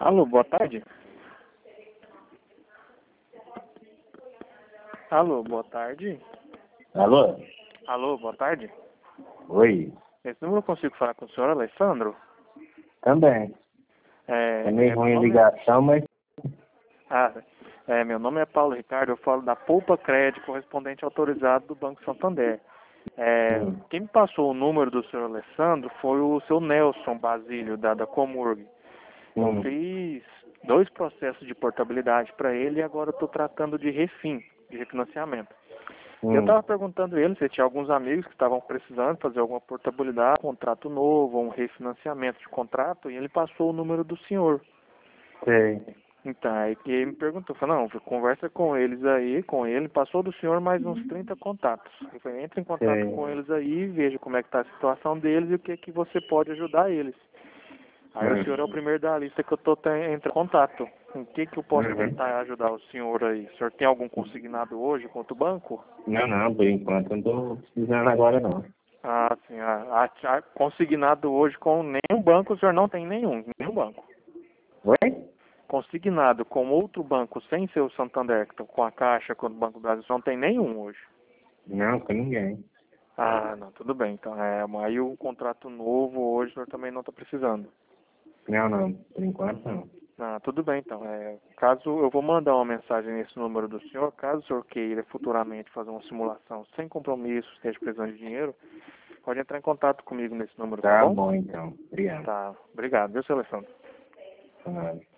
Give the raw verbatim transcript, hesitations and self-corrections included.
Alô, boa tarde. Alô, boa tarde. Alô? Alô, boa tarde. Oi. Esse número eu consigo falar com o senhor Alessandro? Também. É, É meio é, meu ruim a nome é... ligação, mas... Ah, é, meu nome é Paulo Ricardo, eu falo da Poupa Crédito, correspondente autorizado do Banco Santander. É, Hum. quem me passou o número do senhor Alessandro foi o seu Nelson Basílio, da, da Comurg. Eu Hum. fiz dois processos de portabilidade para ele e agora eu estou tratando de refim, de refinanciamento. Eu Hum. estava perguntando a ele se tinha alguns amigos que estavam precisando fazer alguma portabilidade, contrato novo, um refinanciamento de contrato, e ele passou o número do senhor. Sei. Então, aí que ele me perguntou, falou, não, conversa com eles aí, com ele, passou do senhor mais uns trinta contatos. Eu falei, entre em contato Sei. com eles aí, veja como é que está a situação deles e o que que você pode ajudar eles. Aí o senhor é o Hum. primeiro da lista que eu estou entrando em contato. O que que eu posso Uhum. tentar ajudar o senhor aí? O senhor tem algum consignado hoje contra o banco? Não, não, por enquanto eu não tô precisando agora, não. Ah, sim. A, a, a- consignado hoje com nenhum banco, o senhor não tem nenhum, nenhum banco. Oi? Consignado com outro banco sem ser o Santander, que tá com a Caixa, com o Banco do Brasil, o senhor não tem nenhum hoje. Não, com ninguém. Ah, não, tudo bem. Então, é, mas aí o contrato novo hoje o senhor também não está precisando. Não, não, por enquanto Uhum. não. Ah, tudo bem, então. É, caso eu vou mandar uma mensagem nesse número do senhor, caso o senhor queira futuramente fazer uma simulação sem compromisso, esteja precisando de dinheiro, pode entrar em contato comigo nesse número, tá Tá bom? bom, então. Obrigado. Tá. Obrigado, viu, seu Alessandro? Tá nada.